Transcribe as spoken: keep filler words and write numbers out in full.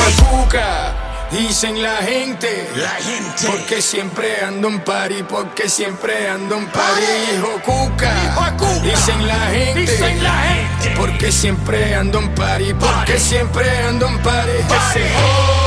Cuca, dicen la gente, La gente. porque siempre ando en party, porque siempre ando en party. Hijo Cuca, Hijo Cuca, dicen la gente, dicen la gente. porque siempre ando en party, porque Party. siempre ando en party. Party. Ese-